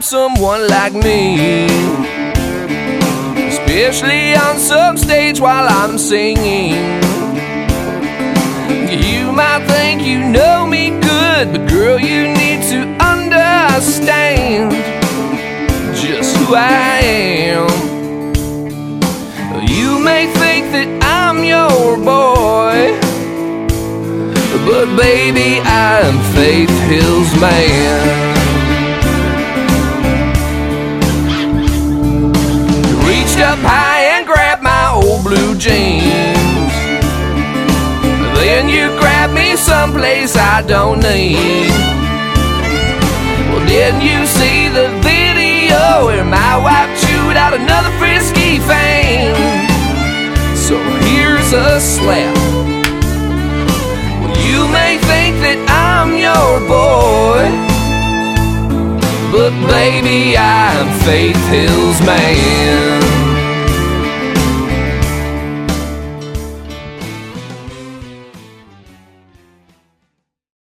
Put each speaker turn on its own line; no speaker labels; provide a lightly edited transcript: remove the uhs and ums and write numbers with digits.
grab someone like me, especially on some stage while I'm singing. You might think you know me good, but girl, you need to understand just who I am. You may think that I'm your boy, but baby, I'm Faith Hill's man. Reached up high and grabbed my old blue jeans, then you grabbed me someplace I don't need. Well, didn't you see the video where my wife chewed out another frisky fang? So here's a slap. Well, you may think that I'm your boy, but baby, I'm Faith Hill's man.